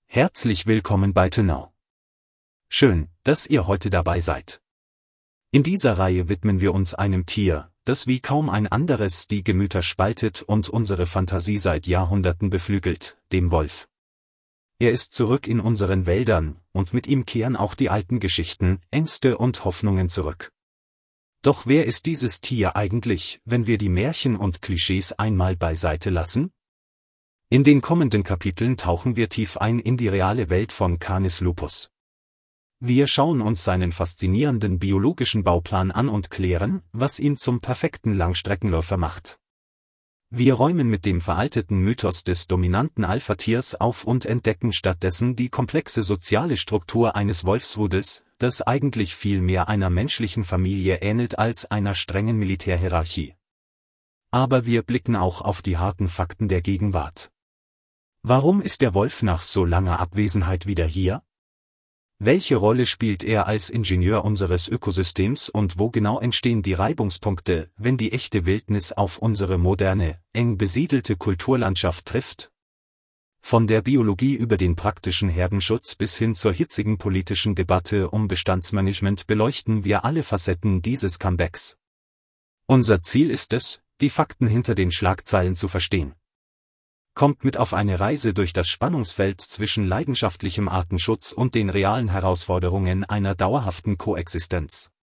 Herzlich willkommen bei ToKnow. Schön, dass ihr heute dabei seid. In dieser Reihe widmen wir uns einem Tier, das wie kaum ein anderes die Gemüter spaltet und unsere Fantasie seit Jahrhunderten beflügelt, dem Wolf. Er ist zurück in unseren Wäldern, und mit ihm kehren auch die alten Geschichten, Ängste und Hoffnungen zurück. Doch wer ist dieses Tier eigentlich, wenn wir die Märchen und Klischees einmal beiseite lassen? In den kommenden Kapiteln tauchen wir tief ein in die reale Welt von Canis lupus. Wir schauen uns seinen faszinierenden biologischen Bauplan an und klären, was ihn zum perfekten Langstreckenläufer macht. Wir räumen mit dem veralteten Mythos des dominanten Alpha-Tiers auf und entdecken stattdessen die komplexe soziale Struktur eines Wolfsrudels, das eigentlich viel mehr einer menschlichen Familie ähnelt als einer strengen Militärhierarchie. Aber wir blicken auch auf die harten Fakten der Gegenwart. Warum ist der Wolf nach so langer Abwesenheit wieder hier? Welche Rolle spielt er als Ingenieur unseres Ökosystems und wo genau entstehen die Reibungspunkte, wenn die echte Wildnis auf unsere moderne, eng besiedelte Kulturlandschaft trifft? Von der Biologie über den praktischen Herdenschutz bis hin zur hitzigen politischen Debatte um Bestandsmanagement beleuchten wir alle Facetten dieses Comebacks. Unser Ziel ist es, die Fakten hinter den Schlagzeilen zu verstehen. Kommt mit auf eine Reise durch das Spannungsfeld zwischen leidenschaftlichem Artenschutz und den realen Herausforderungen einer dauerhaften Koexistenz.